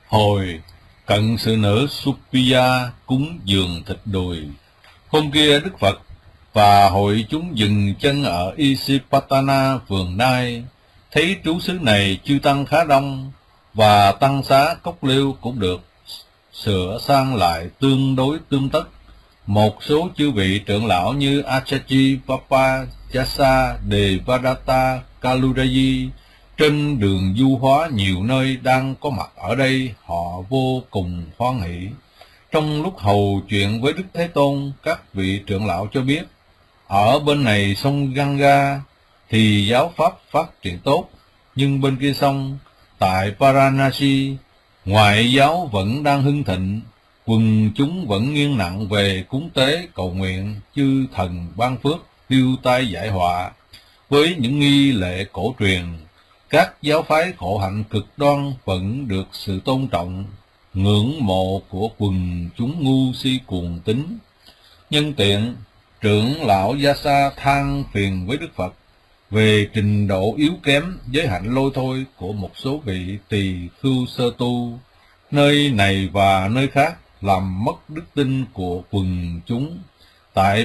Hồi cận sự nữ Supiya cúng dường thịt đùi. Hôm kia Đức Phật và hội chúng dừng chân ở Isipatana vườn Nai. Thấy trú xứ này chư tăng khá đông, và tăng xá cốc liêu cũng được sửa sang lại tương đối tươm tất. Một số chư vị trưởng lão như Achaji Papa Jasa Devadatta Kalurayi trên đường du hóa nhiều nơi đang có mặt ở đây, họ vô cùng hoan hỷ. Trong lúc hầu chuyện với Đức Thế Tôn, các vị trưởng lão cho biết, ở bên này sông Ganga thì giáo pháp phát triển tốt, nhưng bên kia sông, tại Varanasi, ngoại giáo vẫn đang hưng thịnh, quần chúng vẫn nghiêng nặng về cúng tế cầu nguyện chư thần ban phước, tiêu tai giải họa với những nghi lễ cổ truyền. Các giáo phái khổ hạnh cực đoan vẫn được sự tôn trọng, ngưỡng mộ của quần chúng ngu si cuồng tín. Nhân tiện, trưởng lão Yasa than phiền với Đức Phật về trình độ yếu kém giới hạnh lôi thôi của một số vị tỳ khưu sơ tu nơi này và nơi khác, làm mất đức tin của quần chúng. Tại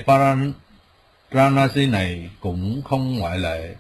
Varanasi này cũng không ngoại lệ.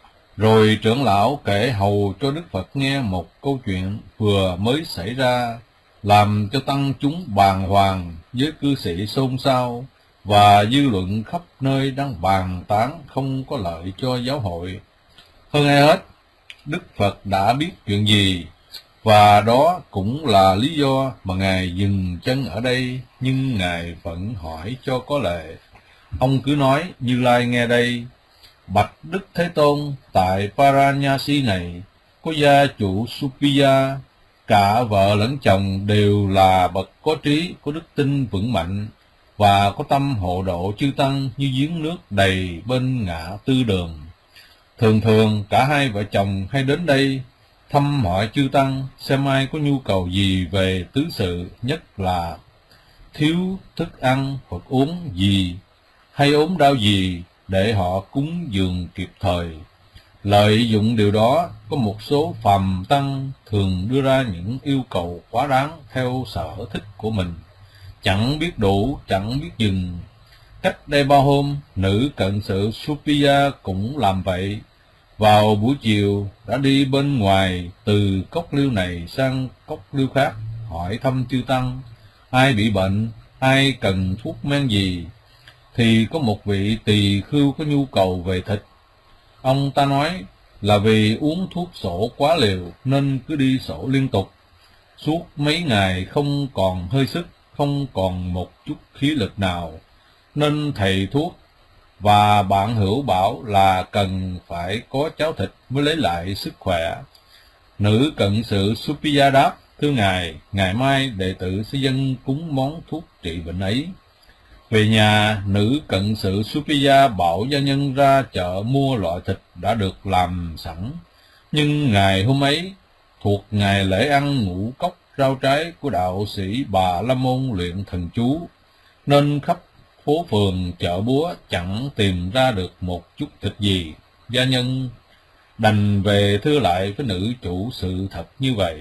Rồi trưởng lão kể hầu cho Đức Phật nghe một câu chuyện vừa mới xảy ra, làm cho tăng chúng bàng hoàng, với cư sĩ xôn xao, và dư luận khắp nơi đang bàn tán không có lợi cho giáo hội. Hơn ai hết, Đức Phật đã biết chuyện gì, và đó cũng là lý do mà Ngài dừng chân ở đây, nhưng Ngài vẫn hỏi cho có lệ. Ông cứ nói: Như Lai nghe đây, bạch Đức Thế Tôn, tại Varanasi này có gia chủ Supiya, cả vợ lẫn chồng đều là bậc có trí, có đức tin vững mạnh, và có tâm hộ độ chư tăng như giếng nước đầy bên ngã tư đường. Thường thường cả hai vợ chồng hay đến đây thăm hỏi chư tăng, xem ai có nhu cầu gì về tứ sự, nhất là thiếu thức ăn hoặc uống gì, hay ốm đau gì, để họ cúng dường kịp thời. Lợi dụng điều đó, có một số phàm tăng thường đưa ra những yêu cầu quá đáng theo sở thích của mình, chẳng biết đủ, chẳng biết dừng. Cách đây bao hôm, nữ cận sự Supiya cũng làm vậy. Vào buổi chiều đã đi bên ngoài từ cốc liêu này sang cốc liêu khác, hỏi thăm chư tăng ai bị bệnh, ai cần thuốc men gì. Thì có một vị tỳ khưu có nhu cầu về thịt. Ông ta nói là vì uống thuốc sổ quá liều nên cứ đi sổ liên tục, suốt mấy ngày không còn hơi sức, không còn một chút khí lực nào, nên thầy thuốc và bạn hữu bảo là cần phải có cháo thịt mới lấy lại sức khỏe. Nữ cận sự Supiya đáp: Thưa Ngài, ngày mai đệ tử sẽ dâng cúng món thuốc trị bệnh ấy. Về nhà, nữ cận sự Supiya bảo gia nhân ra chợ mua loại thịt đã được làm sẵn. Nhưng ngày hôm ấy, thuộc ngày lễ ăn ngũ cốc rau trái của đạo sĩ Bà La Môn luyện thần chú, nên khắp phố phường chợ búa chẳng tìm ra được một chút thịt gì. Gia nhân đành về thưa lại với nữ chủ sự thật như vậy.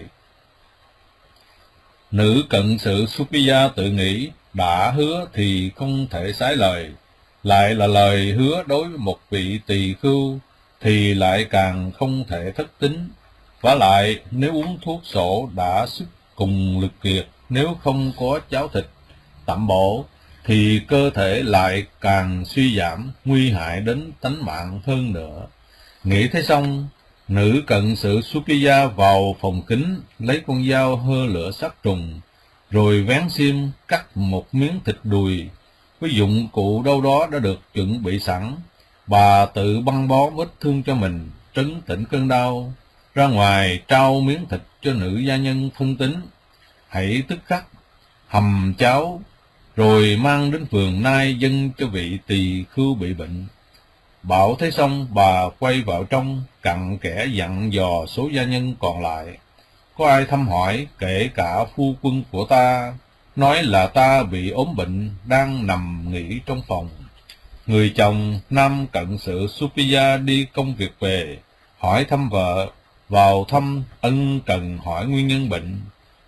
Nữ cận sự Supiya tự nghĩ, đã hứa thì không thể sái lời, lại là lời hứa đối với một vị tỳ khưu thì lại càng không thể thất tín. Vả lại, nếu uống thuốc sổ đã sức cùng lực kiệt, nếu không có cháo thịt tẩm bổ, thì cơ thể lại càng suy giảm, nguy hại đến tánh mạng hơn nữa. Nghĩ thế xong, nữ cận sự Supiya vào phòng kính, lấy con dao hơ lửa sát trùng, rồi vén xiêm cắt một miếng thịt đùi với dụng cụ đâu đó đã được chuẩn bị sẵn. Bà tự băng bó vết thương cho mình, trấn tĩnh cơn đau, ra ngoài trao miếng thịt cho nữ gia nhân thân tín. Hãy tức khắc hầm cháo, rồi mang đến vườn Nai dâng cho vị tỳ khưu bị bệnh. Bảo thế xong, bà quay vào trong, cặn kẽ dặn dò số gia nhân còn lại. Có ai thăm hỏi, kể cả phu quân của ta, nói là ta bị ốm bệnh, đang nằm nghỉ trong phòng. Người chồng nam cận sự Supiya đi công việc về, hỏi thăm vợ, vào thăm ân cần hỏi nguyên nhân bệnh.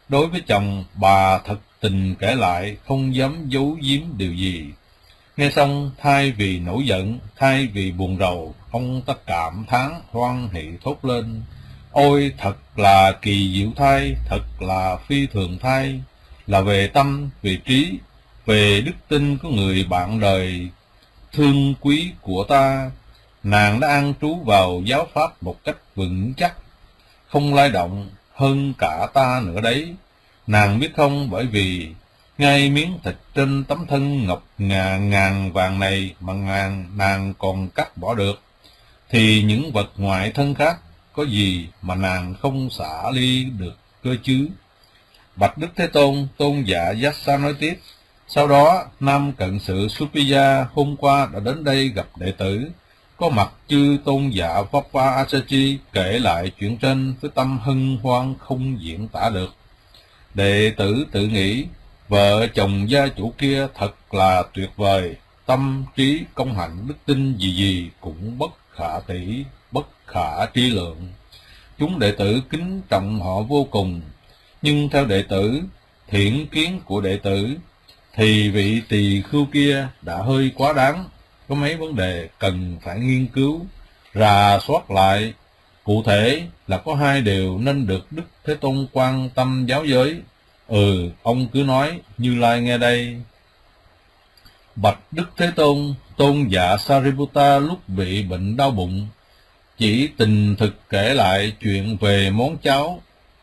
Đối với chồng, bà thật tình kể lại, không dám giấu giếm điều gì. Nghe xong, thay vì nổi giận, thay vì buồn rầu, ông ta cảm thán hoan hỷ thốt lên: ôi, thật là kỳ diệu thay, thật là phi thường thay, là về tâm, về trí, về đức tin của người bạn đời thương quý của ta. Nàng đã an trú vào giáo pháp một cách vững chắc, không lay động hơn cả ta nữa đấy. Nàng biết không, bởi vì ngay miếng thịt trên tấm thân ngọc ngàn vàng này mà nàng còn cắt bỏ được, thì những vật ngoại thân khác có gì mà nàng không xả ly được cơ chứ? Bạch Đức Thế Tôn, Tôn giả Yassa nói tiếp: sau đó, Nam Cận Sự Supiya hôm qua đã đến đây gặp đệ tử. Có mặt chư Tôn giả Vapa Achachi kể lại chuyện trên với tâm hân hoan không diễn tả được. Đệ tử tự nghĩ, vợ chồng gia chủ kia thật là tuyệt vời, tâm trí công hạnh đức tin gì cũng bất khả tỷ, bất khả tri lượng. Chúng đệ tử kính trọng họ vô cùng. Nhưng theo đệ tử, thiện kiến của đệ tử, thì vị tỳ khưu kia đã hơi quá đáng, có mấy vấn đề cần phải nghiên cứu, rà soát lại. Cụ thể là có 2 điều nên được Đức Thế Tôn quan tâm giáo giới. Ông cứ nói, Như Lai nghe đây. Bạch Đức Thế Tôn, Tôn giả Sariputta lúc bị bệnh đau bụng, chỉ tình thực kể lại chuyện về món cháo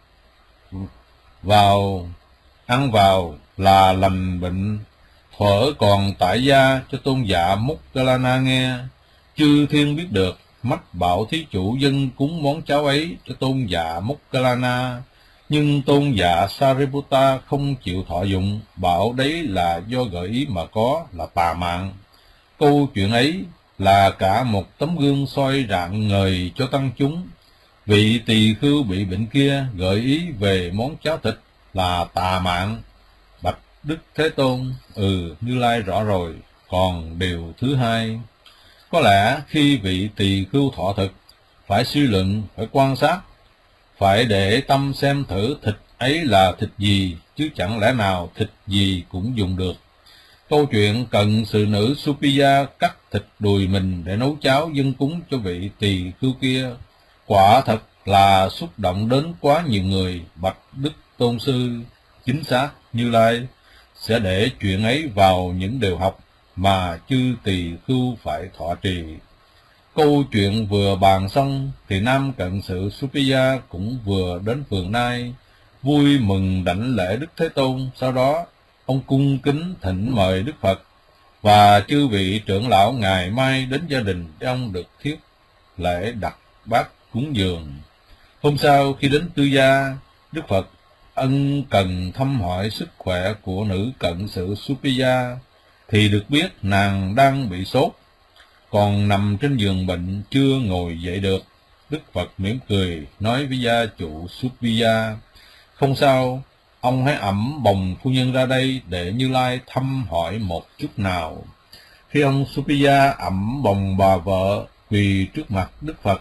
ăn vào là lành bệnh, thuở còn tại gia cho Tôn giả Moggallana nghe. Chư thiên biết được, mách bảo thí chủ dân cúng món cháo ấy cho Tôn giả Moggallana, nhưng Tôn giả Sariputta không chịu thọ dụng, bảo đấy là do gợi ý mà có, là tà mạng. Câu chuyện ấy là cả một tấm gương soi rạng ngời cho tăng chúng. Vị tỳ khưu bị bệnh kia gợi ý về món cháo thịt là tà mạng. Bạch Đức Thế Tôn, Như Lai rõ rồi. Còn điều thứ 2, có lẽ khi vị tỳ khưu thọ thực, phải suy luận, phải quan sát, phải để tâm xem thử thịt ấy là thịt gì, chứ chẳng lẽ nào thịt gì cũng dùng được. Câu chuyện cận sự nữ Supiya cắt thịt đùi mình để nấu cháo dâng cúng cho vị tỳ khưu kia, quả thật là xúc động đến quá nhiều người. Bạch Đức Tôn Sư, chính xác Như Lai sẽ để chuyện ấy vào những điều học mà chư tỳ khưu phải thọ trì. Câu chuyện vừa bàn xong thì Nam Cận Sự Supiya cũng vừa đến vườn Nai, vui mừng đảnh lễ Đức Thế Tôn. Sau đó ông cung kính thỉnh mời Đức Phật và chư vị trưởng lão ngày mai đến gia đình để ông được thiết lễ đặt bát cúng dường. Hôm sau khi đến tư gia, Đức Phật ân cần thăm hỏi sức khỏe của nữ Cận Sự Supiya, thì được biết nàng đang bị sốt, còn nằm trên giường bệnh chưa ngồi dậy được. Đức Phật mỉm cười nói với gia chủ Supiya: không sao, ông hãy ẵm bồng phu nhân ra đây để Như Lai thăm hỏi một chút nào. Khi ông Supiya ẵm bồng bà vợ quỳ trước mặt Đức Phật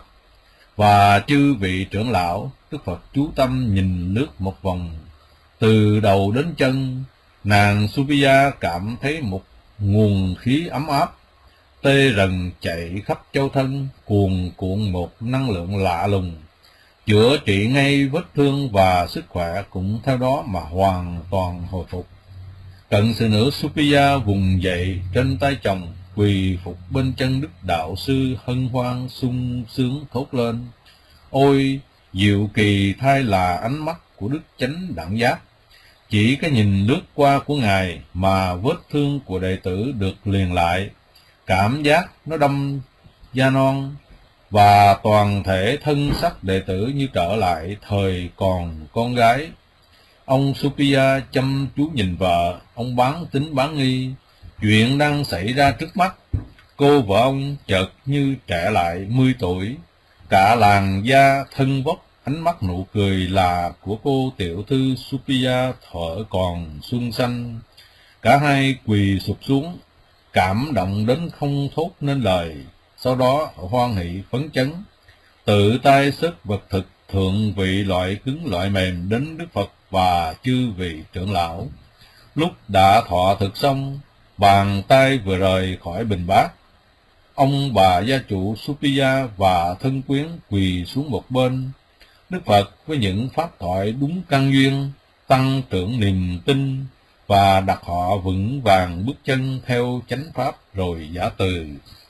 và chư vị trưởng lão, Đức Phật chú tâm nhìn lướt một vòng từ đầu đến chân. Nàng Supiya cảm thấy một nguồn khí ấm áp tê rần chạy khắp châu thân, cuồn cuộn một năng lượng lạ lùng, chữa trị ngay vết thương và sức khỏe cũng theo đó mà hoàn toàn hồi phục. Cận sự nữ Supiya vùng dậy trên tay chồng, quỳ phục bên chân Đức Đạo Sư, hân hoan sung sướng thốt lên: ôi, diệu kỳ thay là ánh mắt của Đức Chánh Đẳng Giác! Chỉ cái nhìn lướt qua của Ngài mà vết thương của đệ tử được liền lại, cảm giác nó đâm da non, và toàn thể thân sắc đệ tử như trở lại thời còn con gái. Ông Supiya chăm chú nhìn vợ, ông bán tính bán nghi. Chuyện đang xảy ra trước mắt, cô vợ ông chợt như trẻ lại 10 tuổi, cả làn da thân vóc, ánh mắt nụ cười là của cô tiểu thư Supiya thuở còn xuân xanh. Cả hai quỳ sụp xuống, cảm động đến không thốt nên lời. Sau đó hoan hỷ phấn chấn, tự tay xếp vật thực thượng vị loại cứng loại mềm đến Đức Phật và chư vị trưởng lão. Lúc đã thọ thực xong, bàn tay vừa rời khỏi bình bát, ông bà gia chủ Supiya và thân quyến quỳ xuống một bên. Đức Phật với những pháp thoại đúng căn duyên, tăng trưởng niềm tin và đặt họ vững vàng bước chân theo chánh pháp rồi giả từ.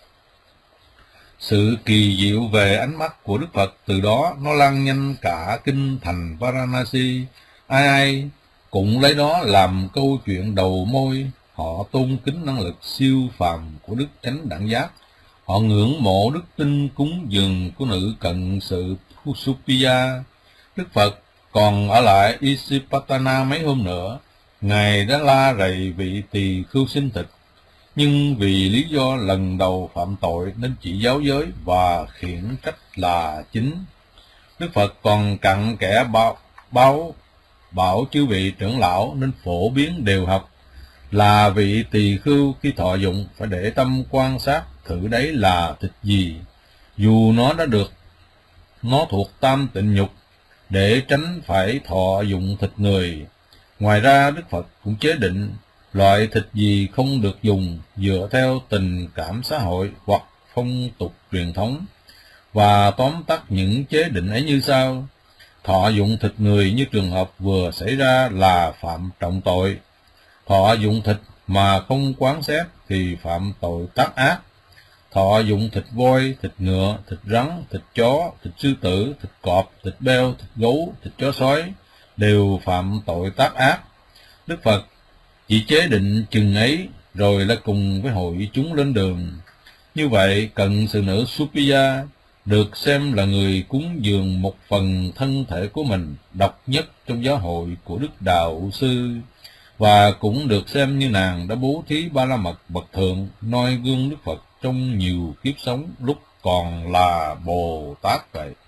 Sự kỳ diệu về ánh mắt của Đức Phật từ đó nó lan nhanh cả kinh thành Varanasi. Ai ai cũng lấy đó làm câu chuyện đầu môi. Họ tôn kính năng lực siêu phàm của Đức Chánh Đẳng Giác. Họ ngưỡng mộ đức tin cúng dường của nữ cận sự Supiya. Đức Phật còn ở lại Isipatana mấy hôm nữa. Ngài đã la rầy vị tỳ khưu sinh thịt, nhưng vì lý do lần đầu phạm tội nên chỉ giáo giới và khiển trách là chính. Đức Phật còn cặn kẽ bảo chư vị trưởng lão nên phổ biến đều học, là vị tỳ khưu khi thọ dụng phải để tâm quan sát thử đấy là thịt gì, dù nó thuộc tam tịnh nhục, để tránh phải thọ dụng thịt người. Ngoài ra Đức Phật cũng chế định loại thịt gì không được dùng dựa theo tình cảm xã hội hoặc phong tục truyền thống, và tóm tắt những chế định ấy như sau. Thọ dụng thịt người như trường hợp vừa xảy ra là phạm trọng tội. Thọ dụng thịt mà không quán xét thì phạm tội tác ác. Thọ dụng thịt voi, thịt ngựa, thịt rắn, thịt chó, thịt sư tử, thịt cọp, thịt beo, thịt gấu, thịt chó sói đều phạm tội tác ác. Đức Phật chỉ chế định chừng ấy rồi là cùng với hội chúng lên đường. Như vậy, cận sự nữ Supiya được xem là người cúng dường một phần thân thể của mình độc nhất trong giáo hội của Đức Đạo Sư, và cũng được xem như nàng đã bố thí ba la mật bậc thượng, noi gương Đức Phật trong nhiều kiếp sống lúc còn là Bồ Tát vậy.